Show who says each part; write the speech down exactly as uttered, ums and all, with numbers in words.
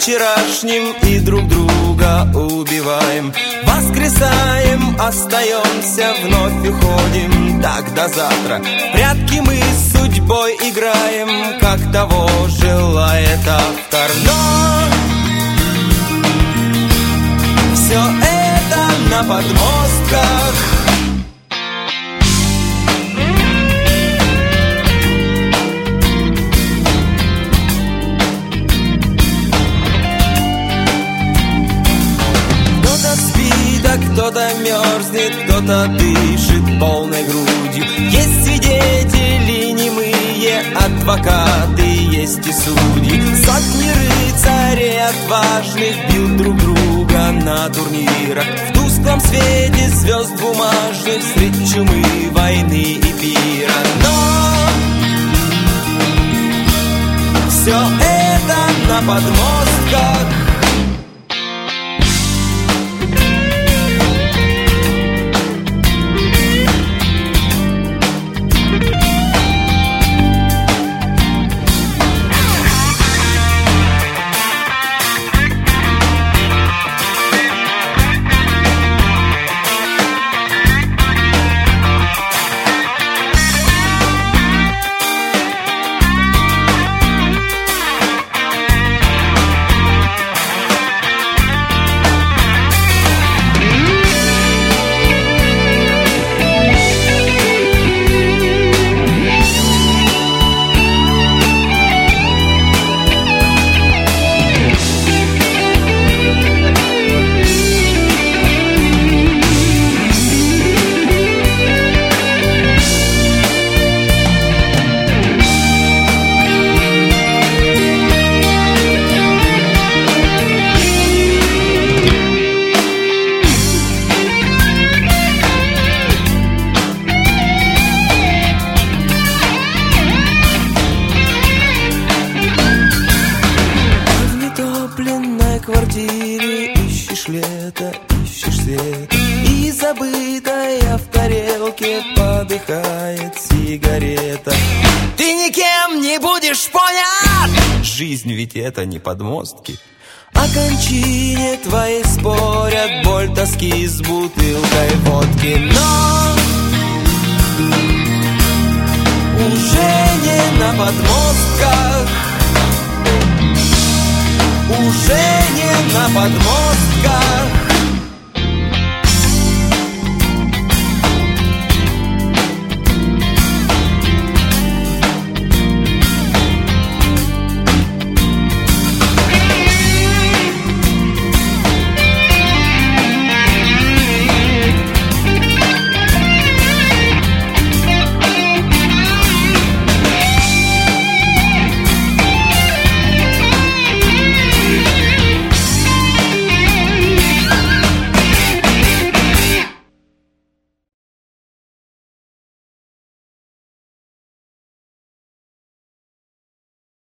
Speaker 1: вчерашнем и друг друга убиваем. Воскресаем, остаемся, вновь уходим. Так до завтра. В прятки мы с судьбой играем, как того желает автор. Но все это на подмостках. Кто-то мерзнет, кто-то дышит полной грудью. Есть свидетели немые, адвокаты, есть и судьи. Сотни рыцарей отважных бьют друг друга на турнирах. В тусклом свете звезд бумажных, средь чумы, войны и пира. Но все это на подмостках. Квартире ищешь лето, ищешь свет, и забытая в тарелке подыхает сигарета. Ты никем не будешь понят! Жизнь ведь это не подмостки. О кончине твоей спорят, боль тоски с бутылкой водки. Но уже не на подмостках. Уже не на подмостках.